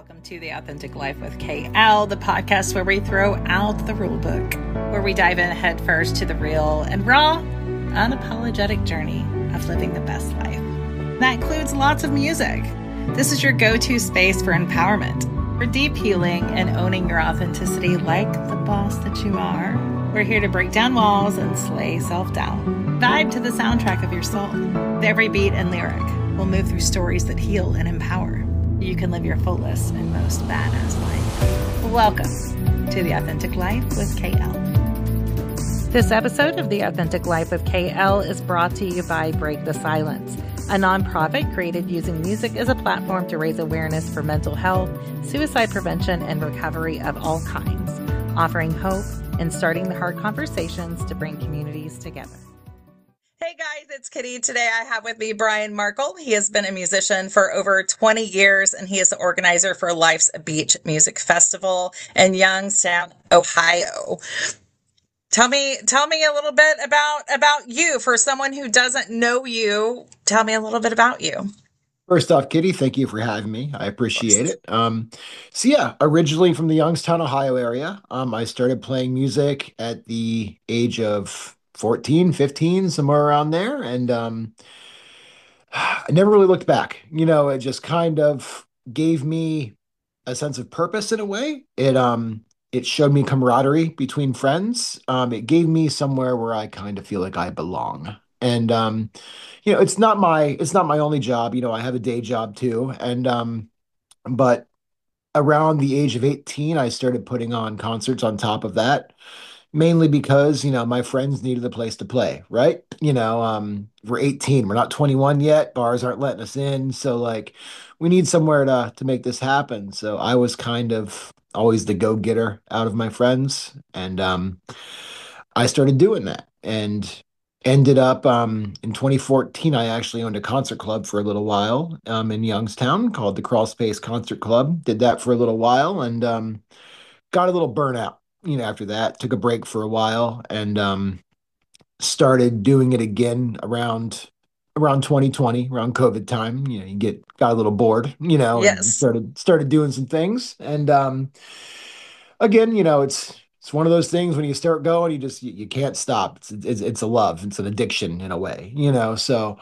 Welcome to The Authentic Life with KL, the podcast where we throw out the rule book, where we dive in head first to the real and raw, unapologetic journey of living the best life. That includes lots of music. This is your go-to space for empowerment, for deep healing and owning your authenticity like the boss that you are. We're here to break down walls and slay self-doubt. Vibe to the soundtrack of your soul. With every beat and lyric, we'll move through stories that heal and empower. You can live your fullest and most badass life. Welcome to The Authentic Life with KL. This episode of The Authentic Life with KL is brought to you by Break the Silence, a nonprofit created using music as a platform to raise awareness for mental health, suicide prevention, and recovery of all kinds, offering hope and starting the hard conversations to bring communities together. Hey guys, it's Kitty. Today I have with me Brian Markle. He has been a musician for over 20 years, and he is the organizer for Life's Beach Music Festival in Youngstown, Ohio. Tell me a little bit about you. For someone who doesn't know you, tell me a little bit about you. First off, Kitty, thank you for having me. I appreciate it. Originally from the Youngstown, Ohio area. I started playing music at the age of 14, 15, somewhere around there. And I never really looked back. It just kind of gave me a sense of purpose in a way. It showed me camaraderie between friends. It gave me somewhere where I kind of feel like I belong. And it's not my only job. I have a day job too. And but around the age of 18, I started putting on concerts on top of that. Mainly because, my friends needed a place to play, right? We're 18, we're not 21 yet. Bars aren't letting us in. So we need somewhere to make this happen. So I was kind of always the go-getter out of my friends. And I started doing that and ended up in 2014, I actually owned a concert club for a little while in Youngstown called the Crawl Space Concert Club. Did that for a little while and got a little burnout. After that, took a break for a while and started doing it again around 2020, around COVID time. You got a little bored, Yes. and started doing some things. And again, it's one of those things when you start going, you can't stop. It's a love, it's an addiction in a way, So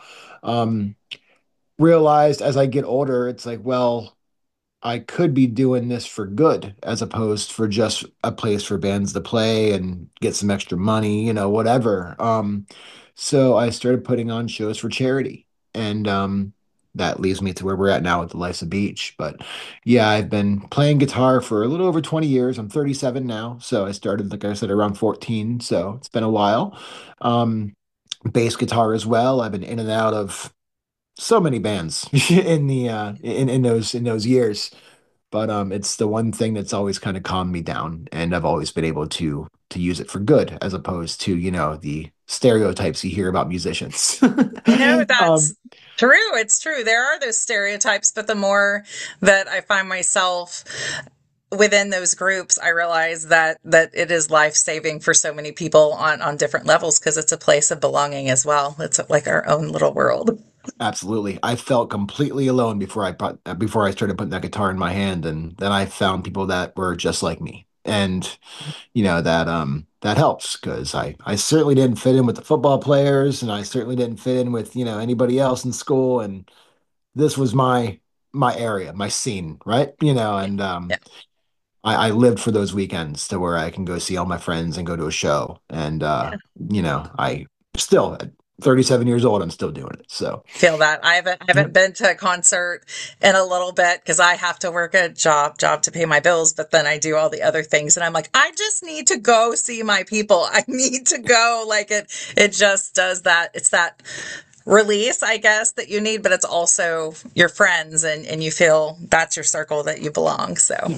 realized as I get older, it's like, well, I could be doing this for good as opposed for just a place for bands to play and get some extra money, whatever. So I started putting on shows for charity. And that leads me to where we're at now with the Life's a Beach. But yeah, I've been playing guitar for a little over 20 years. I'm 37 now. So I started, like I said, around 14. So it's been a while. Bass guitar as well. I've been in and out of so many bands in the in those years, but it's the one thing that's always kind of calmed me down, and I've always been able to use it for good as opposed to the stereotypes you hear about musicians. That's true. It's true. There are those stereotypes, but the more that I find myself within those groups, I realize that it is life-saving for so many people on different levels because it's a place of belonging as well. It's like our own little world. Absolutely. I felt completely alone before I started putting that guitar in my hand, and then I found people that were just like me. And that helps because I certainly didn't fit in with the football players, and I certainly didn't fit in with, anybody else in school. And this was my area, my scene, right? And Yeah. I lived for those weekends to where I can go see all my friends and go to a show. And I still at 37 years old, I'm still doing it. So Feel that. I haven't been to a concert in a little bit because I have to work a job to pay my bills, but then I do all the other things and I'm like, I just need to go see my people. I need to go. It just does that. It's that release, I guess, that you need, but it's also your friends and you feel that's your circle that you belong. So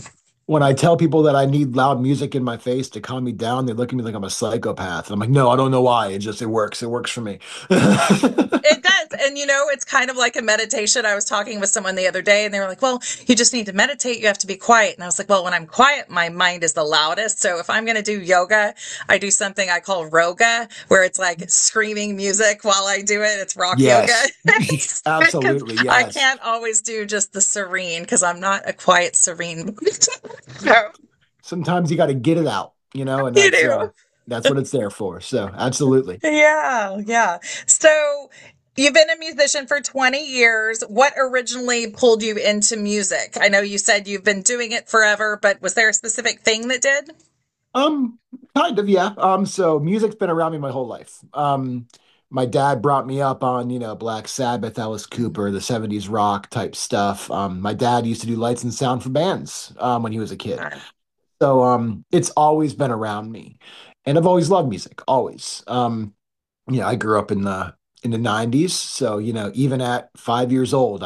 When I tell people that I need loud music in my face to calm me down, they look at me like I'm a psychopath. I'm like, no, I don't know why. It works. It works for me. It does. And it's kind of like a meditation. I was talking with someone the other day and they were like, well, you just need to meditate. You have to be quiet. And I was like, well, when I'm quiet, my mind is the loudest. So if I'm going to do yoga, I do something I call roga, where it's like screaming music while I do it. It's rock yoga. Yes, Because absolutely. I Yes. can't always do just the serene because I'm not a quiet, serene. So, Sometimes you got to get it out, and you do. that's what it's there for. So, absolutely. Yeah, yeah. So you've been a musician for 20 years. What originally pulled you into music? I know you said you've been doing it forever, but was there a specific thing that did? Um, Kind of, yeah. So music's been around me my whole life. My dad brought me up on, Black Sabbath, Alice Cooper, the 70s rock type stuff. My dad used to do lights and sound for bands, when he was a kid. So, it's always been around me. And I've always loved music, always. I grew up in the 90s, so, even at 5 years old,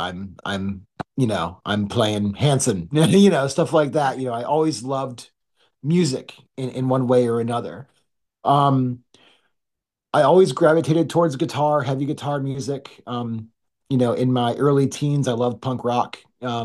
I'm playing Hanson, stuff like that. I always loved music in one way or another. Um, I always gravitated towards guitar, heavy guitar music. In my early teens, I loved punk rock.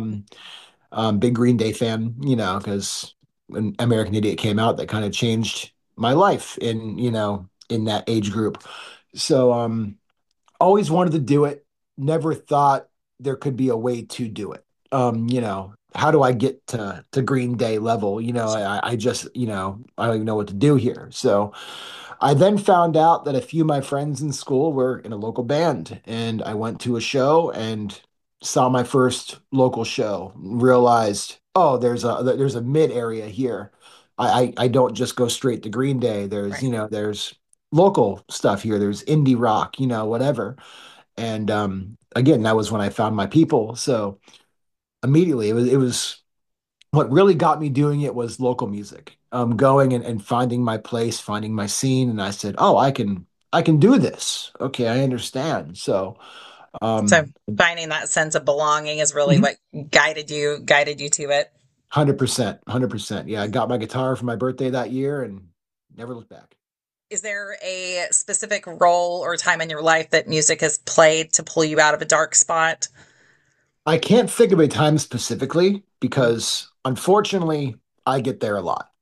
Big Green Day fan, because when American Idiot came out, that kind of changed my life in that age group. So, always wanted to do it. Never thought there could be a way to do it. How do I get to Green Day level? I just, I don't even know what to do here. So I then found out that a few of my friends in school were in a local band, and I went to a show and saw my first local show, realized, oh, there's a mid area here. I don't just go straight to Green Day. There's, Right. there's local stuff here. There's indie rock, whatever. And again, that was when I found my people. So immediately it was what really got me doing it was local music. Going and finding my place, finding my scene. And I said, oh, I can do this. Okay, I understand. So So um finding that sense of belonging is really mhm, what guided you to it. 100%, 100%. Yeah, I got my guitar for my birthday that year and never looked back. Is there a specific role or time in your life that music has played to pull you out of a dark spot? I can't think of a time specifically because unfortunately I get there a lot.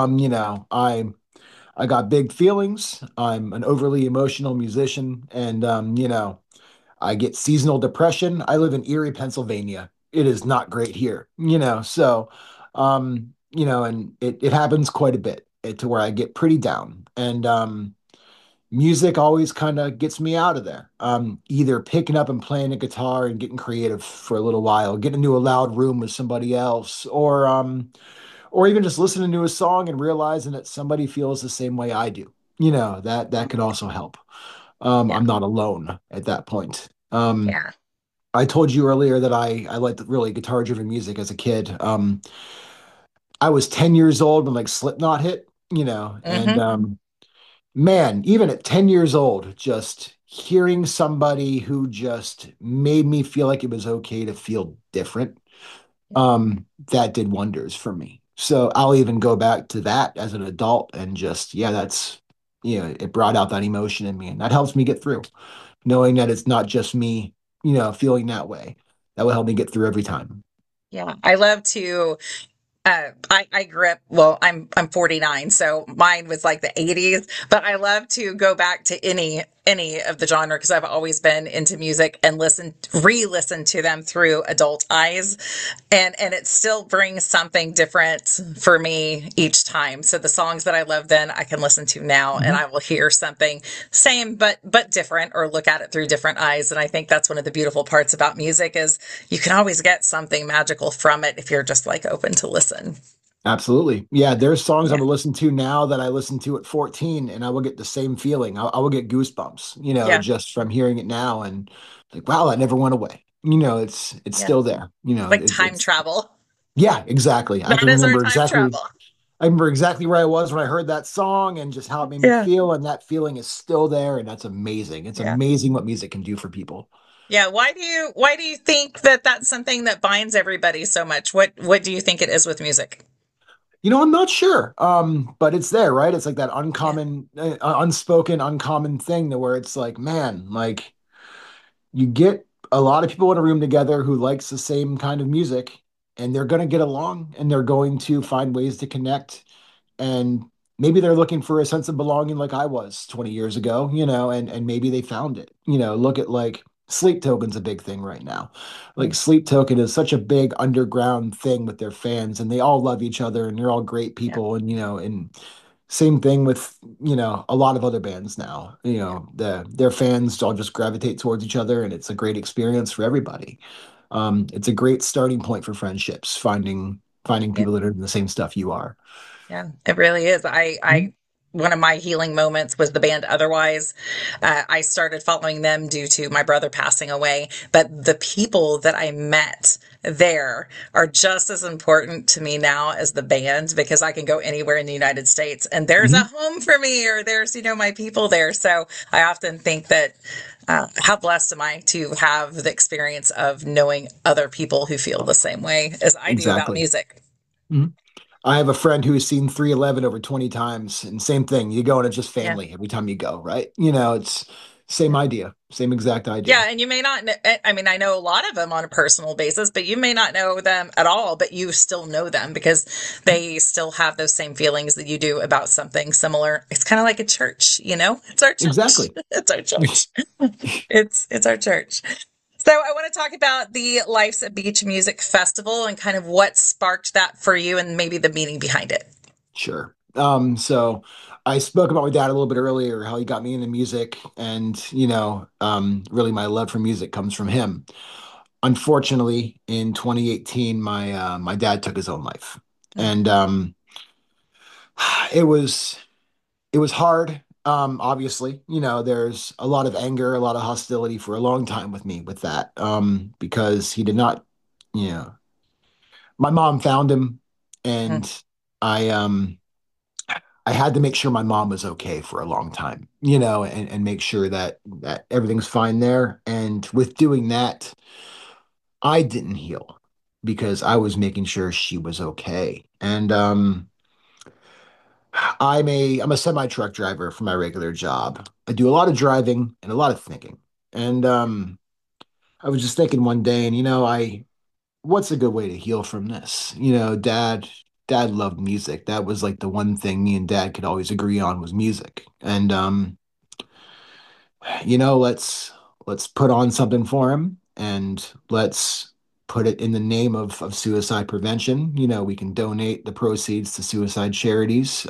I got big feelings. I'm an overly emotional musician, and I get seasonal depression. I live in Erie, Pennsylvania. It is not great here, so and it happens quite a bit to where I get pretty down. And music always kind of gets me out of there. Either picking up and playing a guitar and getting creative for a little while, getting into a loud room with somebody else, or even just listening to a song and realizing that somebody feels the same way I do. That could also help. Yeah. I'm not alone at that point. Yeah. I told you earlier that I liked really guitar-driven music as a kid. I was 10 years old when like Slipknot hit, and Hmm. man, even at 10 years old, just hearing somebody who just made me feel like it was okay to feel different, that did wonders for me. So I'll even go back to that as an adult and just, yeah, it brought out that emotion in me, and that helps me get through, knowing that it's not just me, feeling that way. That will help me get through every time. Yeah. I love to I grew up, well, I'm 49, so mine was like the 80s, but I love to go back to any of the genre because I've always been into music and re-listen to them through adult eyes. And it still brings something different for me each time. So the songs that I love then I can listen to now and Mhm. I will hear something same but different or look at it through different eyes. And I think that's one of the beautiful parts about music is you can always get something magical from it if you're just like open to listen. Absolutely. Yeah, there's songs I Yeah. will listen to now that I listened to at 14, and I will get the same feeling. I will get goosebumps, Yeah. just from hearing it now, and like, wow, that never went away. It's Yeah. still there. Like time It's travel. yeah, exactly. That is our time travel. I remember exactly where I was when I heard that song and just how it made me Yeah. feel, and that feeling is still there, and that's amazing. It's Yeah. amazing what music can do for people. Yeah. Why do you think that that's something that binds everybody so much? What do you think it is with music? I'm not sure. But it's there, right? It's like that Yeah. uncommon, unspoken, uncommon thing to where it's like, man, like you get a lot of people in a room together who likes the same kind of music, and they're going to get along and they're going to find ways to connect. And maybe they're looking for a sense of belonging like I was 20 years ago, and maybe they found it. Look at like Sleep Token's a big thing right now. Like Mm. Sleep Token is such a big underground thing with their fans, and they all love each other and they're all great Yeah. people. And same thing with, a lot of other bands now. Yeah. Their fans all just gravitate towards each other, and it's a great experience for everybody. It's a great starting point for friendships, finding Yeah. people that are in the same stuff you are. Yeah, it really is. Mhm. One of my healing moments was the band Otherwise. I started following them due to my brother passing away, but the people that I met there are just as important to me now as the band because I can go anywhere in the United States and there's a Mhm. home for me or there's, my people there. So I often think that how blessed am I to have the experience of knowing other people who feel the same way as I do about Exactly. music. Mhm. I have a friend who's seen 311 over 20 times, and same thing. You go and it's just Yeah. family every time you go, right? It's same Yeah. idea, same exact idea. Yeah, and you may not I mean, I know a lot of them on a personal basis, but you may not know them at all, but you still know them because they still have those same feelings that you do about something similar. It's kind of like a church, you know? It's our church. Exactly. It's our church. It's our church. So I want to talk about the Life's a Beach Music Festival and kind of what sparked that for you and maybe the meaning behind it. Sure. So I spoke about my dad a little bit earlier, how he got me into music, and really my love for music comes from him. Unfortunately, in 2018, my dad took his own life, Mm. and it was it was hard. Obviously, there's a lot of anger, a lot of hostility for a long time with me with that, because he did not, you know, my mom found him, Mm. and I I had to make sure my mom was okay for a long time, and make sure that everything's fine there. And with doing that, I didn't heal because I was making sure she was okay. And I'm a semi truck driver for my regular job. I do a lot of driving and a lot of thinking. And I was just thinking one day, and what's a good way to heal from this? Dad loved music. That was like the one thing me and Dad could always agree on was music. And let's put on something for him, and let's put it in the name of suicide prevention. We can donate the proceeds to suicide charities.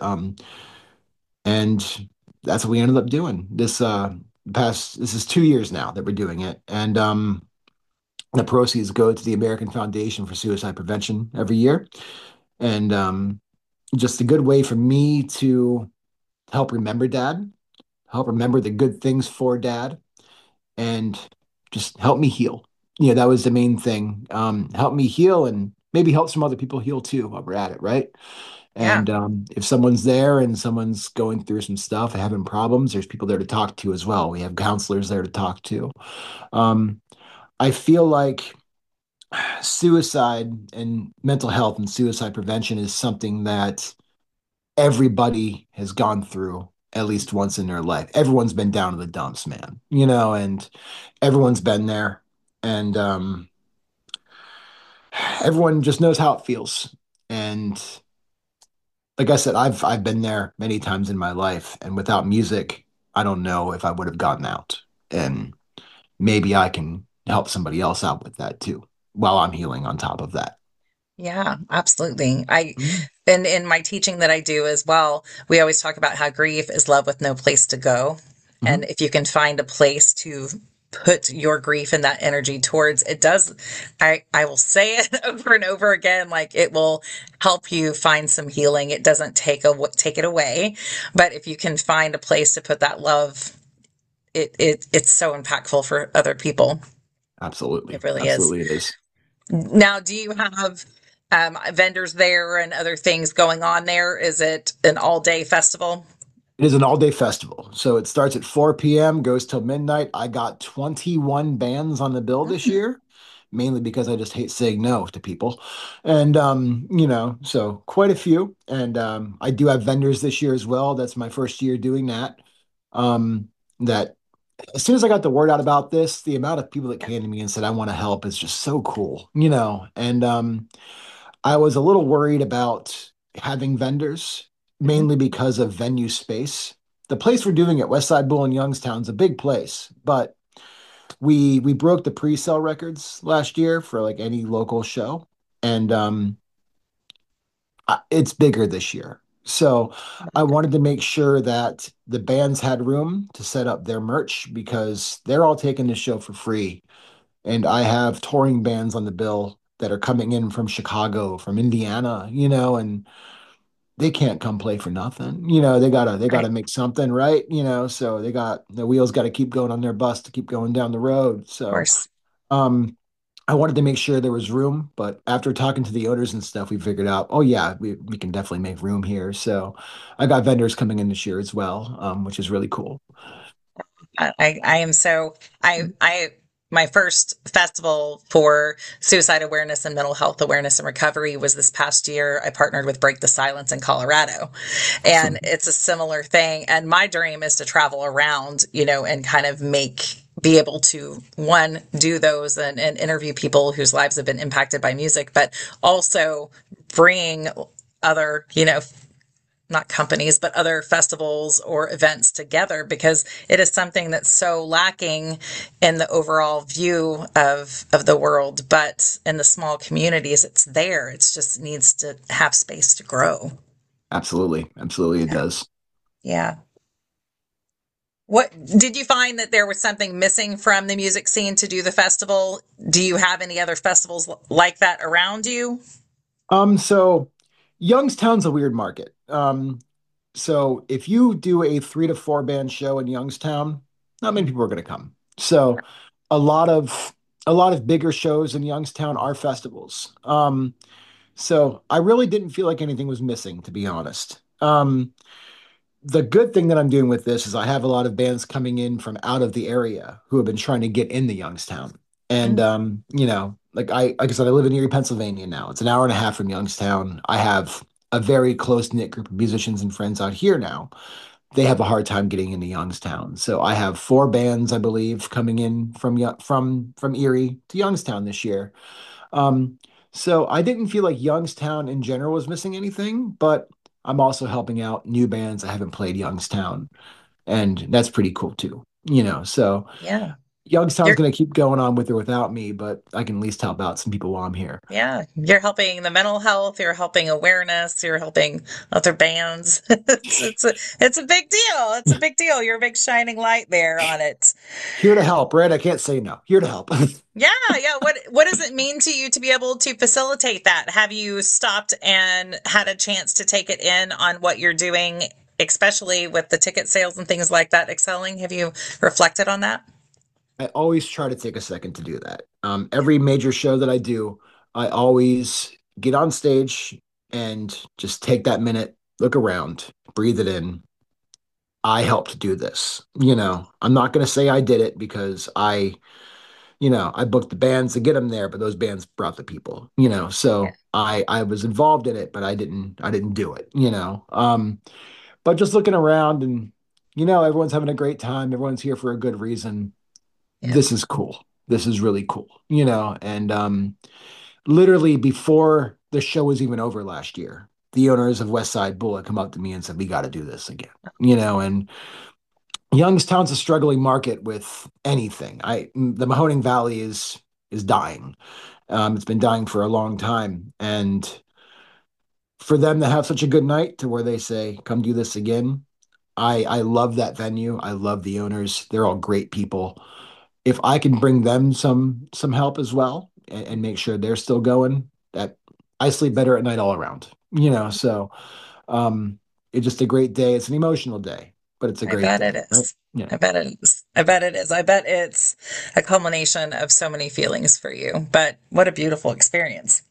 And that's what we ended up doing. This is 2 years now that we're doing it. And the proceeds go to the American Foundation for Suicide Prevention every year. And just a good way for me to help remember Dad, help remember the good things for Dad, and just help me heal. That was the main thing. Help me heal and maybe help some other people heal too while we're at it, right? Yeah. And if someone's there and someone's going through some stuff and having problems, there's people there to talk to as well. We have counselors there to talk to. Um, I feel like suicide and mental health and suicide prevention is something that everybody has gone through at least once in their life. Everyone's been down to the dumps, man, and everyone's been there. And everyone just knows how it feels. And like I said, I've been there many times in my life, and without music, I don't know if I would have gotten out. And maybe I can help somebody else out with that too, while I'm healing on top of that. Yeah, absolutely. I Mhm. and in my teaching that I do as well, we always talk about how grief is love with no place to go. And Mhm. if you can find a place to put your grief and that energy towards, it does, I will say it over and over again, like it will help you find some healing. It doesn't take it away, but if you can find a place to put that love, it's so impactful for other people. It Absolutely. really is. Absolutely it is. Now, do you have vendors there and other things going on there? Is it an all day festival? It is an all-day festival. So it starts at 4 p.m., goes till midnight. I got 21 bands on the bill this year. mainly because I just hate saying no to people. And so quite a few. And I do have vendors this year as well. That's my first year doing that. That as soon as I got the word out about this, the amount of people that came to me and said, I want to help is just so cool, And I was a little worried about having vendors, Mhm. mainly because of venue space. The place we're doing at Westside Bull in Youngstown's a big place, but we broke the pre-sale records last year for like any local show, and it's bigger this year. So I wanted to make sure that the bands had room to set up their merch because they're all taking the show for free. And I have touring bands on the bill that are coming in from Chicago, from Indiana, and they can't come play for nothing. They gotta Right. make something, right? So the wheels gotta keep going on their bus to keep going down the road. Of So course. um I wanted to make sure there was room, but after talking to the owners and stuff, we figured out, oh yeah, we can definitely make room here. So I got vendors coming in this year as well, which is really cool. I am so I my first festival for suicide awareness and mental health awareness and recovery was this past year. I partnered with Break the Silence in Colorado, and Awesome. it's a similar thing. And my dream is to travel around, and kind of be able to one do those and interview people whose lives have been impacted by music, but also bring other, not companies, but other festivals or events together, because it is something that's so lacking in the overall view of the world. But in the small communities, it's there. It's just needs to have space to grow. Absolutely. Absolutely, it Yeah. does. Yeah. What did you find that there was something missing from the music scene to do the festival? Do you have any other festivals like that around you? So Youngstown's a weird market. So if you do a 3 to 4 band show in Youngstown, not many people are going to come. So a lot of a lot of bigger shows in Youngstown are festivals. So I really didn't feel like anything was missing, to be honest. The good thing that I'm doing with this is I have a lot of bands coming in from out of the area who have been trying to get into Youngstown. And Mm. like I said, I live in Erie, Pennsylvania now. It's an hour and a half from Youngstown. I have a very close-knit group of musicians and friends out here now. They have a hard time getting into Youngstown. So I have 4 bands, I believe, coming in from Erie to Youngstown this year. Um, so I didn't feel like Youngstown in general was missing anything, but I'm also helping out new bands that haven't played Youngstown, and that's pretty cool too. So Yeah. Youngstown's You're going to keep going on with or without me, but I can at least help out some people while I'm here. Yeah, you're helping the mental health, you're helping awareness, you're helping other bands. It's a big deal. It's a big deal. You're a big shining light there on it. Here to help, right? I can't say no. Here to help. Yeah, yeah. What does it mean to you to be able to facilitate that? Have you stopped and had a chance to take it in on what you're doing, especially with the ticket sales and things like that excelling? Have you reflected on that? I always try to take a second to do that. Every major show that I do, I always get on stage and just take that minute, look around, breathe it in. I helped do this. I'm not going to say I did it because I booked the bands to get them there, but those bands brought the people, Yeah. so I was involved in it, but I didn't do it. But just looking around and, everyone's having a great time. Everyone's here for a good reason. Yeah. This is cool. This is really cool, and literally before the show was even over last year, the owners of West Side Bull had come up to me and said, we got to do this again, and Youngstown's a struggling market with anything. The Mahoning Valley is dying. It's been dying for a long time, and for them to have such a good night to where they say, "Come do this again." I love that venue. I love the owners. They're all great people. If I can bring them some help as well and make sure they're still going, that I sleep better at night all around. So um, it's just a great day. It's an emotional day, but it's a I great bet it day, right? is. Yeah. I bet it is. I bet it is. I bet it's a culmination of so many feelings for you. But what a beautiful experience.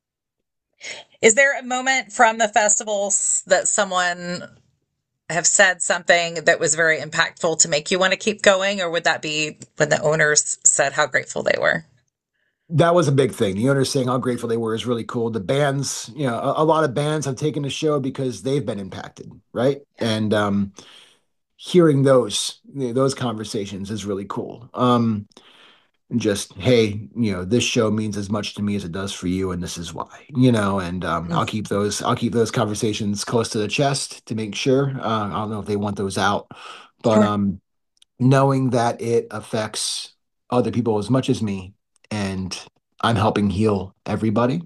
Is there a moment from the festivals that someone have said something that was very impactful to make you want to keep going, or would that be when the owners said how grateful they were? That was a big thing. The owners saying how grateful they were is really cool. The bands, a lot of bands have taken the show because they've been impacted, right? And hearing those conversations is really cool. And just, hey, this show means as much to me as it does for you, and this is why, and I'll keep those conversations close to the chest to make sure. I don't know if they want those out, but Sure. knowing that it affects other people as much as me, and I'm helping heal everybody,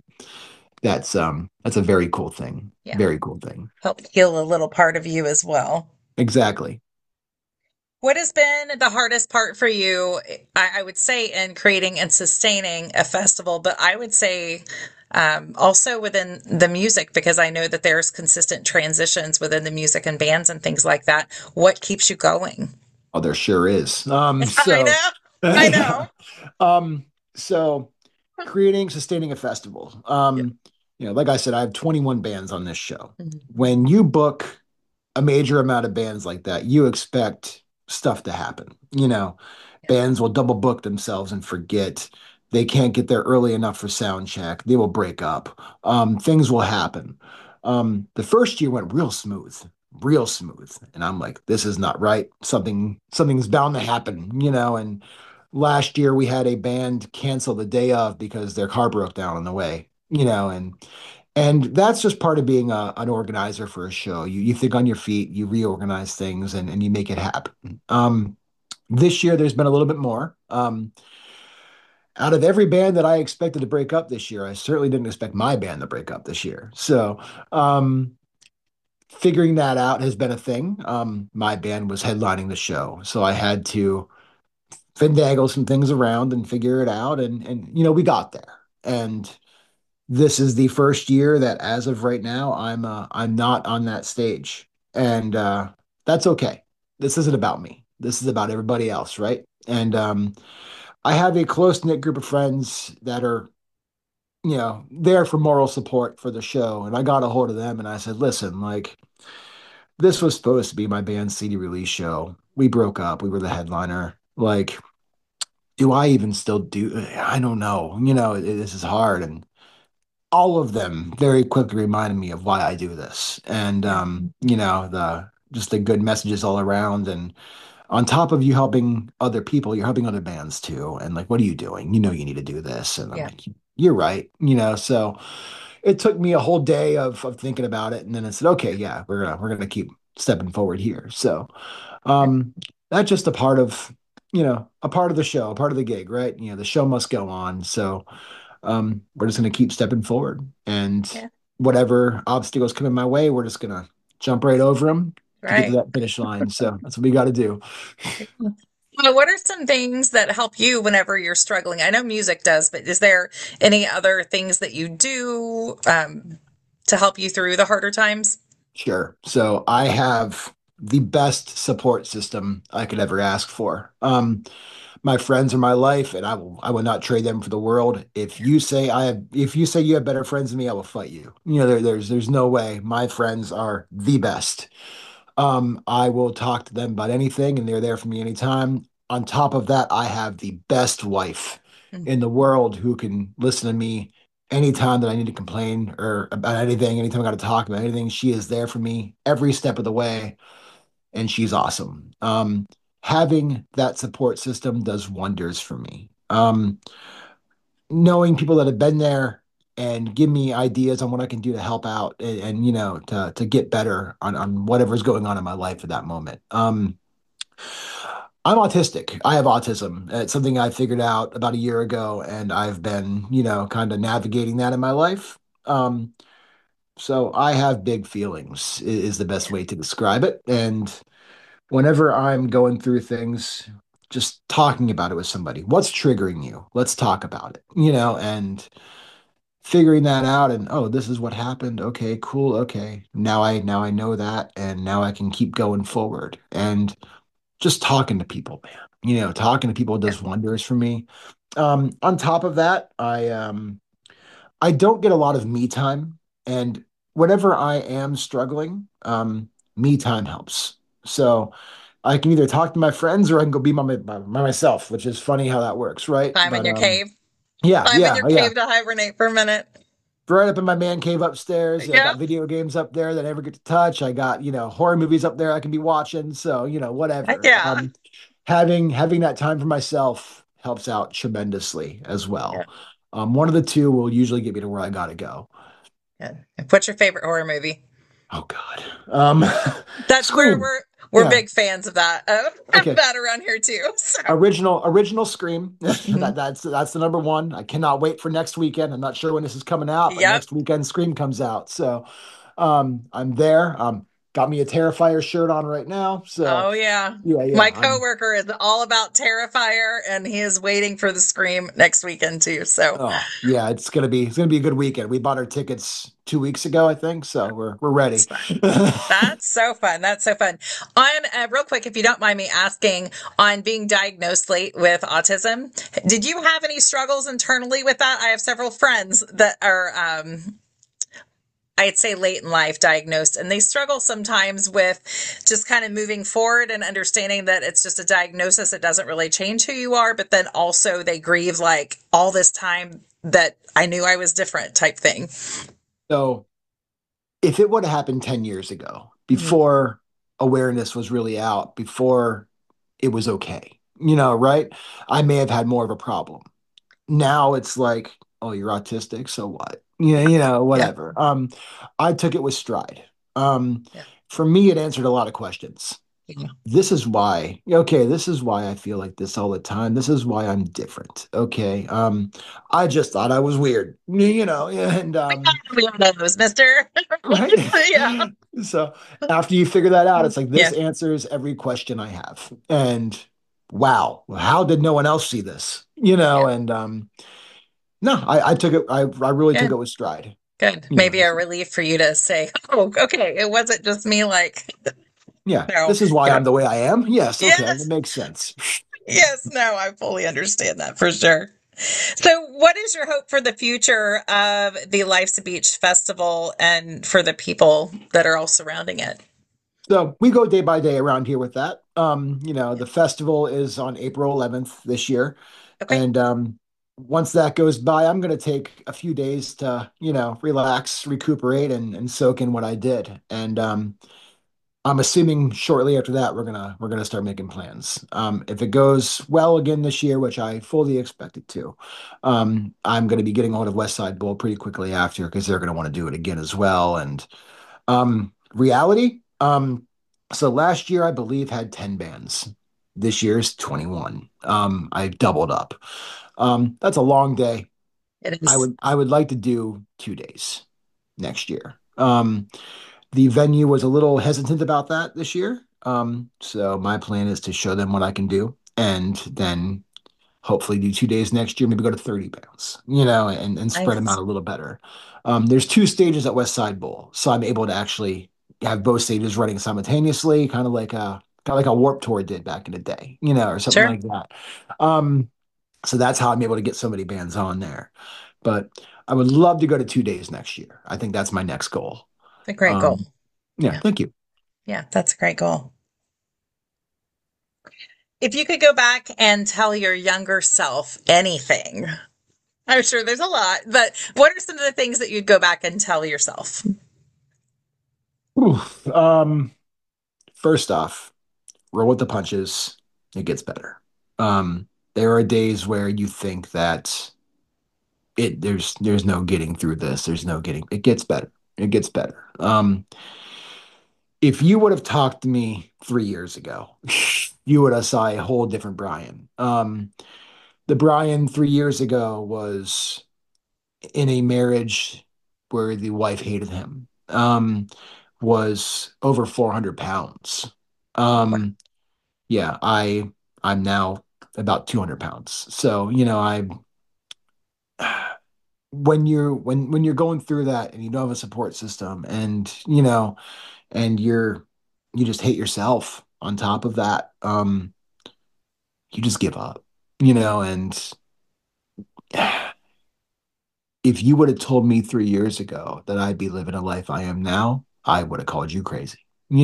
that's a very cool thing. Yeah. Very cool thing. Help heal a little part of you as well. Exactly. What has been the hardest part for you? I would say in creating and sustaining a festival, but I would say also within the music, because I know that there's consistent transitions within the music and bands and things like that. What keeps you going? Oh, there sure is. I know. I know. Um, so creating, sustaining a festival. Yeah. Like I said, I have 21 bands on this show. Mhm. When you book a major amount of bands like that, you expect stuff to happen. Yeah. Bands will double book themselves and forget. They can't get there early enough for sound check. They will break up. Things will happen. The first year went real smooth, real smooth. And I'm like, this is not right. Something's bound to happen, and last year we had a band cancel the day of because their car broke down on the way, and that's just part of being an organizer for a show. You think on your feet, you reorganize things, and you make it happen. This year, there's been a little bit more. Out of every band that I expected to break up this year, I certainly didn't expect my band to break up this year. So, figuring that out has been a thing. My band was headlining the show, so I had to finagle some things around and figure it out, and we got there. And this is the first year that, as of right now, I'm not on that stage, and that's okay. This isn't about me. This is about everybody else, right? And I have a close knit group of friends that are, there for moral support for the show, and I got a hold of them and I said, listen, like this was supposed to be my band's CD release show. We broke up. We were the headliner. Like, do I even still do? I don't know. This is hard, and all of them very quickly reminded me of why I do this. And Yeah. the just the good messages all around. And on top of you helping other people, you're helping other bands too. And like, what are you doing? You need to do this. And I'm Yeah. like, you're right. So it took me a whole day of thinking about it. And then I said, okay, yeah, we're gonna keep stepping forward here. So um that's just a part of the show, a part of the gig, right? The show must go on. So we're just going to keep stepping forward, and Yeah. whatever obstacles come in my way, we're just going to jump right over them to get to Right. that finish line. So that's what we got to do. Well, what are some things that help you whenever you're struggling? I know music does, but is there any other things that you do to help you through the harder times? Sure. So I have the best support system I could ever ask for. My friends are my life, and I will not trade them for the world. If you say you have better friends than me, I will fight you. There's no way. My friends are the best. I will talk to them about anything, and they're there for me anytime. On top of that, I have the best wife Mm. in the world who can listen to me anytime that I need to complain or about anything, anytime I got to talk about anything. She is there for me every step of the way, and she's awesome. Having that support system does wonders for me. Knowing people that have been there and give me ideas on what I can do to help out, and to get better on whatever's going on in my life at that moment. I'm autistic. I have autism. It's something I figured out about a year ago, and I've been, kind of navigating that in my life. Um, so I have big feelings is the best Yeah. way to describe it. And whenever I'm going through things, just talking about it with somebody, what's triggering you? Let's talk about it, and figuring that out, and oh, this is what happened. Okay, cool. Okay. Now I know that, and now I can keep going forward. And just talking to people, man. Talking to people Yeah. does wonders for me. On top of that, I don't get a lot of me time, and whenever I am struggling, me time helps. So I can either talk to my friends or I can go be by myself, which is funny how that works, right? Time in But your cave. Yeah, I'm in yeah, your yeah. cave to hibernate for a minute. Right up in my man cave upstairs. I Yep. got video games up there that I never get to touch. I got, horror movies up there I can be watching. So, whatever. Yeah. Having that time for myself helps out tremendously as Yeah. well. One of the two will usually get me to where I gotta go. Good. What's your favorite horror movie? Oh God. Um, That's where Scream. we're Yeah. big fans of that Okay. that around here too. So Original Scream. mhm. That's the number one. I cannot wait for next weekend. I'm not sure when this is coming out, but Yep. next weekend Scream comes out. So I'm there. Got me a Terrifier shirt on right now. So Oh yeah. yeah, yeah. My coworker is all about Terrifier and he is waiting for the Scream next weekend too. So Oh yeah, it's gonna be a good weekend. We bought our tickets 2 weeks ago, I think. So we're that's ready. fun. That's so fun. That's so fun. On real quick, if you don't mind me asking, on being diagnosed late with autism, did you have any struggles internally with that? I have several friends that are I'd say late in life diagnosed, and they struggle sometimes with just kind of moving forward and understanding that it's just a diagnosis. It doesn't really change who you are, but then also they grieve like all this time that I knew I was different type thing. So if it would have happened 10 years ago, Mhm. before awareness was really out, before it was okay, right? I may have had more of a problem. Now it's like, oh, you're autistic, so what? Yeah. Whatever. I took it with stride. Um, Yeah. for me, it answered a lot of questions. Yeah. This is why I feel like this all the time. This is why I'm different. Okay. I just thought I was weird, and We all know those, mister. right. Yeah. So after you figure that out, it's like this Yeah. answers every question I have. And wow, how did no one else see this? Yeah. And no, I took it, I really took Good. it with stride. Good. You know, Maybe a relief for you to say, oh, okay, it wasn't just me like, yeah, no. this is why Yeah. I'm the way I am. Yes, okay, it Yes. makes sense. Yes. No, I fully understand that for sure. So, what is your hope for the future of the Life's a Beach Festival and for the people that are all surrounding it? So we go day by day around here with that. The festival is on April 11th this year. Okay. And once that goes by, I'm going to take a few days to, relax, recuperate, and soak in what I did. And I'm assuming shortly after that, we're gonna start making plans. If it goes well again this year, which I fully expect it to, I'm going to be getting a hold of West Side Bowl pretty quickly after because they're going to want to do it again as well. And reality. So last year, I believe, had 10 bands. This year's 21. I doubled up. That's a long day. It I is. would I would like to do 2 days next year. The venue was a little hesitant about that this year. So my plan is to show them what I can do and then hopefully do 2 days next year, maybe go to 30 pounds, and spread them out Nice. a little better. There's two stages at West Side Bowl, so I'm able to actually have both stages running simultaneously, kind of like a Warp Tour did back in the day, or something Sure. like that. Um, so that's how I'm able to get so many bands on there. But I would love to go to 2 days next year. I think that's my next goal. A great goal. Um, yeah, Yeah. thank you. Yeah. That's a great goal. If you could go back and tell your younger self anything, I'm sure there's a lot, but what are some of the things that you'd go back and tell yourself? Oof. First off, roll with the punches. It gets better. There are days where you think that there's no getting through this. There's no getting. It gets better. It gets better. If you would have talked to me 3 years ago, you would have saw a whole different Brian. The Brian 3 years ago was in a marriage where the wife hated him. Was over 400 pounds. Um, yeah, I'm now about 200 pounds. So, when you're going through that and you don't have a support system and and you just hate yourself on top of that, you just give up, and if you would have told me 3 years ago that I'd be living a life I am now, I would have called you crazy.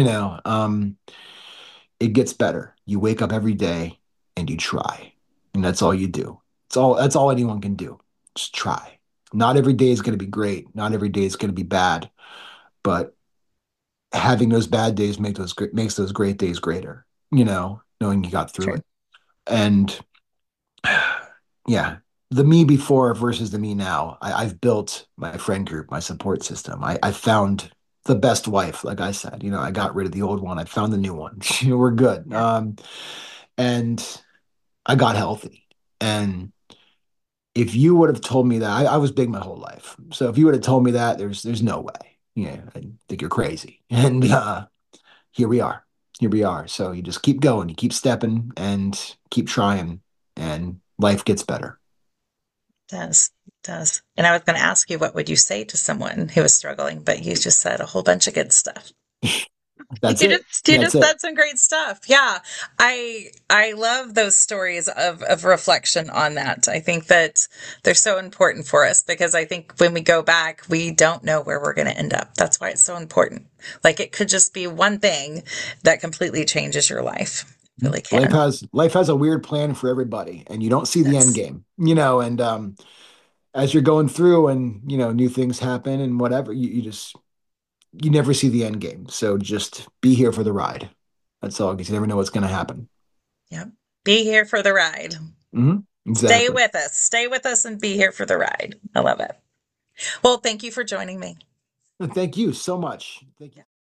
It gets better. You wake up every day and you try, and that's all you do. That's all anyone can do. Just try. Not every day is going to be great. Not every day is going to be bad, but having those bad days makes those great days greater, knowing you got through True. it. And yeah, the me before versus the me now. I've built my friend group, my support system. I found the best wife, like I said. I got rid of the old one. I found the new one. We're good. Yeah. And I got healthy. And if you would have told me that, I was big my whole life. So if you would have told me that, there's no way. Yeah, I think you're crazy. And here we are. Here we are. So you just keep going, you keep stepping and keep trying, and life gets better. Does. Does. And I was going to ask you, what would you say to someone who is struggling, but you just said a whole bunch of good stuff. That's it. You That's just it. said some great stuff. Yeah. I love those stories of reflection on that. I think that they're so important for us because I think when we go back, we don't know where we're going to end up. That's why it's so important. Like it could just be one thing that completely changes your life. It really Life can. has life has a weird plan for everybody, and you don't see the end Yes. game, and as you're going through and new things happen and whatever, you never see the end game. So just be here for the ride. That's all, because you never know what's going to happen. Yep. Be here for the ride. Stay Exactly. with us. Stay with us and be here for the ride. I love it. Well, thank you for joining me. Thank you so much. Thank you.